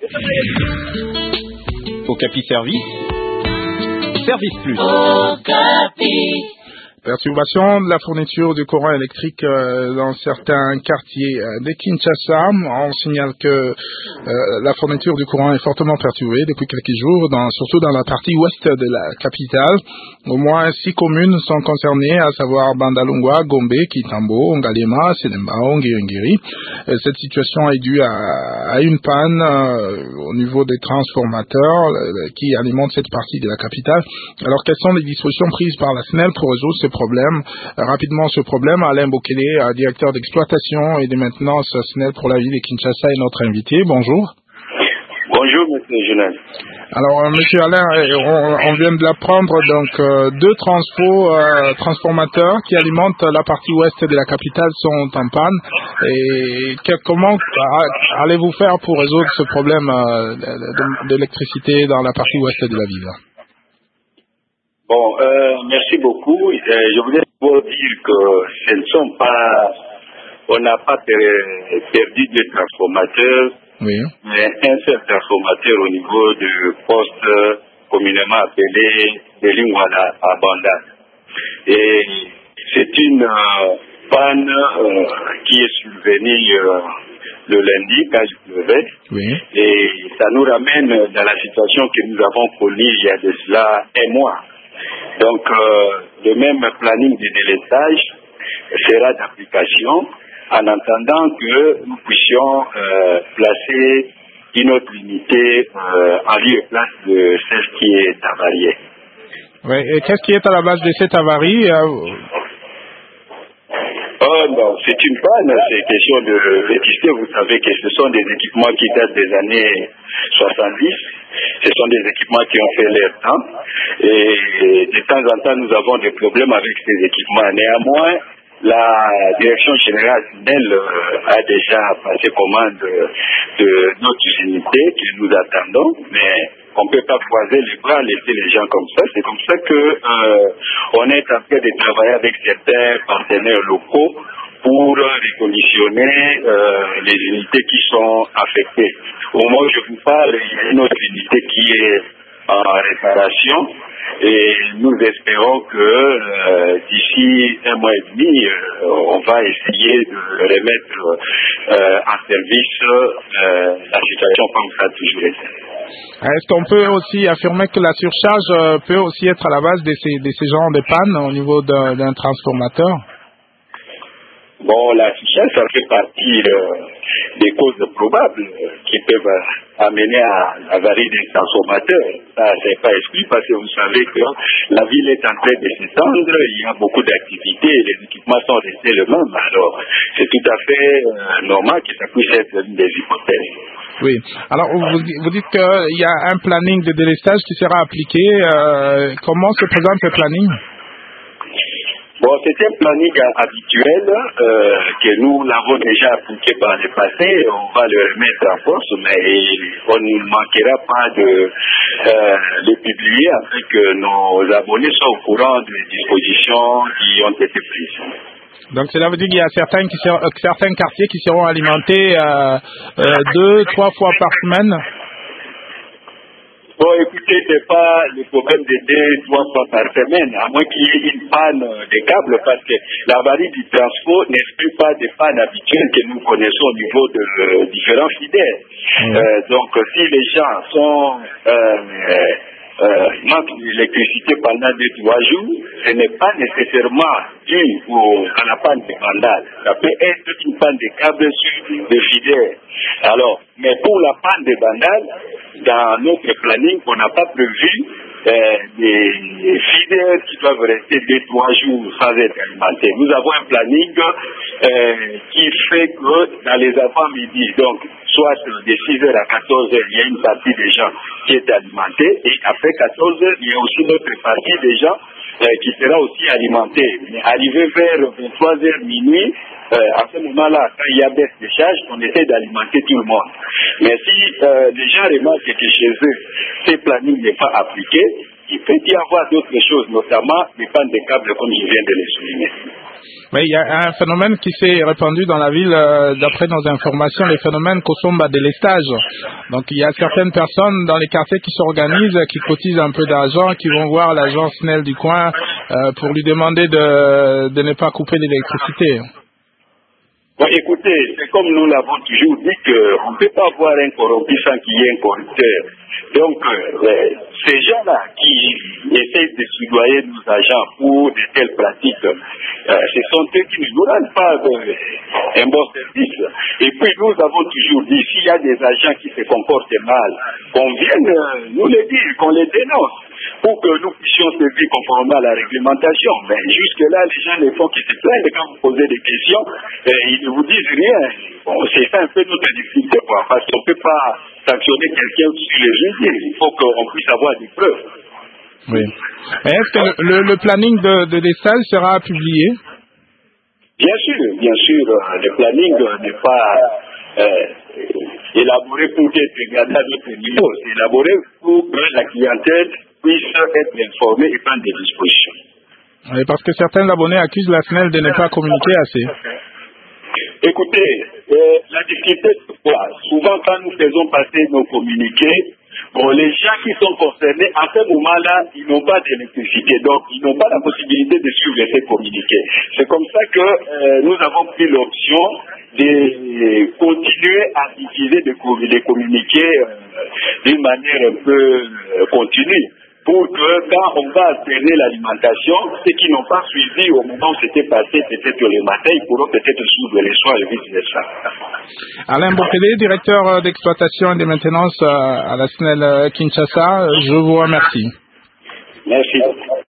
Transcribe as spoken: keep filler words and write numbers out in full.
Okapi Service, Service Plus. Okapi. Perturbation de la fourniture du courant électrique euh, dans certains quartiers euh, de Kinshasa. On signale que euh, la fourniture du courant est fortement perturbée depuis quelques jours, dans, surtout dans la partie ouest de la capitale. Au moins six communes sont concernées, à savoir Bandalungwa, Gombe, Kitambo, Ngalema, Selembao, Ngiri. Cette situation est due à, à une panne euh, au niveau des transformateurs euh, qui alimentent cette partie de la capitale. Alors, quelles sont les dispositions prises par la S N E L pour résoudre ce problème? Rapidement, ce problème, Alain Bokele, directeur d'exploitation et de maintenance S N E L pour la ville de Kinshasa, est notre invité. Bonjour. Bonjour, monsieur Jonas. Alors, euh, monsieur Alain, on, on vient de l'apprendre, donc euh, deux transfos, euh, transformateurs qui alimentent la partie ouest de la capitale sont en panne. Et que, comment allez-vous faire pour résoudre ce problème euh, d'électricité dans la partie ouest de la ville? Bon, euh, merci beaucoup. Euh, je voulais vous dire que ce ne sont pas, on n'a pas perdu de transformateurs, oui. mais un seul transformateur au niveau du poste communément appelé de Lingwala à Banda. Et c'est une euh, panne euh, qui est survenue euh, le lundi quand je pleuvais. Oui. Et ça nous ramène dans la situation que nous avons connue il y a de cela un mois. Donc, euh, le même planning de délestage sera d'application en attendant que nous puissions euh, placer une autre unité euh, en lieu et place de celle qui est avariée. Oui, et qu'est-ce qui est à la base de cette avarie? euh... Oh non, c'est une panne, c'est question de vétusté. Vous savez que ce sont des équipements qui datent des années soixante-dix. Ce sont des équipements qui ont fait leur temps. Et de temps en temps, nous avons des problèmes avec ces équipements. Néanmoins, la direction générale elle, euh, a déjà passé commande de, de notre unité que nous attendons. Mais on ne peut pas croiser les bras, laisser les gens comme ça. C'est comme ça que euh, on est en train de travailler avec certains partenaires locaux pour reconditionner euh, les unités qui sont affectées. Au moment où je vous parle, il y a une autre unité qui est en réparation et nous espérons que euh, d'ici un mois et demi, euh, on va essayer de remettre euh, en service euh, la situation comme ça a toujours été. Est-ce qu'on peut aussi affirmer que la surcharge euh, peut aussi être à la base de ces, de ces genres de pannes au niveau d'un, d'un transformateur? Bon, la surcharge, ça fait partie euh, des causes probables euh, qui peuvent euh, amener à l'avarie des transformateurs. Ça, c'est pas exclu parce que vous savez que la ville est en train de s'étendre, il y a beaucoup d'activités et les équipements sont restés les mêmes. Alors, c'est tout à fait euh, normal que ça puisse être une des hypothèses. Oui. Alors, vous, vous dites qu'il y a un planning de délestage qui sera appliqué. Euh, comment se présente ce planning? Bon, c'est un planning habituel euh, que nous l'avons déjà appliqué par le passé. On va le remettre en force, mais on ne manquera pas de euh, le publier afin que nos abonnés soient au courant des dispositions qui ont été prises. Donc cela veut dire qu'il y a certains, qui ser, euh, certains quartiers qui seront alimentés euh, euh, deux, trois fois par semaine. Bon, écoutez, c'est pas le problème de deux, trois fois par semaine, à moins qu'il y ait une panne des câbles, parce que l'avarie du transport n'exclut pas des pannes habituelles que nous connaissons au niveau de euh, différents fidèles. Mmh. Euh, donc, si les gens sont euh, euh, manquent d'électricité pendant deux, trois jours, ce n'est pas nécessairement dû au, à la panne de vandale. Ça peut être une panne de câbles sur des fidèles. Alors, mais pour la panne de vandale, dans notre planning, on n'a pas prévu euh, des, des fidèles qui doivent rester deux, trois jours sans être alimentés. Nous avons un planning euh, qui fait que dans les avant-midi, donc soit de six heures à quatorze heures, il y a une partie des gens qui est alimentée et après quatorze heures, il y a aussi une autre partie des gens euh, qui sera aussi alimentée. Mais arrivé vers vingt-trois heures minuit, Euh, à ce moment-là, quand il y a baisse de charge, on essaie d'alimenter tout le monde. Mais si euh, les gens remarquent que chez eux, ces plannings n'est pas appliqué, il peut y avoir d'autres choses, notamment les pannes de câbles, comme je viens de le souligner. Oui, il y a un phénomène qui s'est répandu dans la ville, euh, d'après nos informations, les phénomènes Kosomba délestage. Donc il y a certaines personnes dans les quartiers qui s'organisent, qui cotisent un peu d'argent, qui vont voir l'agent S N E L du coin euh, pour lui demander de, de ne pas couper l'électricité. Bon, écoutez, c'est comme nous l'avons toujours dit qu'on ne peut pas voir un corrompu sans qu'il y ait un corrupteur. Donc, euh, ces gens-là qui essayent de soudoyer nos agents pour de telles pratiques, euh, ce sont eux qui ne nous rendent pas euh, un bon service. Et puis, nous avons toujours dit, s'il y a des agents qui se comportent mal, qu'on vienne euh, nous le dire, qu'on les dénonce, pour que nous puissions servir conformément à la réglementation. Mais jusque-là, les gens les font qui se plaignent quand vous posez des questions, euh, ils ne vous disent rien. Bon, c'est ça un peu notre difficulté, quoi, parce qu'on ne peut pas sanctionner quelqu'un sur les jeux. Il faut qu'on puisse avoir des preuves. Oui. Est-ce que le, le, le planning de, de des stages sera publié? Bien sûr, bien sûr. Le planning n'est pas euh, élaboré pour être regardé à notre niveau. C'est élaboré pour que la clientèle puisse être informée et prendre des dispositions. Oui, parce que certains abonnés accusent la S N E L de ne pas communiquer assez. Écoutez, euh, la difficulté, c'est quoi? Souvent, quand nous faisons passer nos communiqués, bon, les gens qui sont concernés, à ce moment-là, ils n'ont pas d'électricité, donc ils n'ont pas la possibilité de suivre ces communiqués. C'est comme ça que euh, nous avons pris l'option de continuer à diffuser des, des communiqués euh, d'une manière un peu euh, continue, pour que quand on va alterner l'alimentation, ceux qui n'ont pas suivi au moment où c'était passé, peut-être le matin, ils pourront peut-être suivre les soirs et vice-versa. Alain Bokele, directeur d'exploitation et de maintenance à la S N E L Kinshasa, je vous remercie. Merci.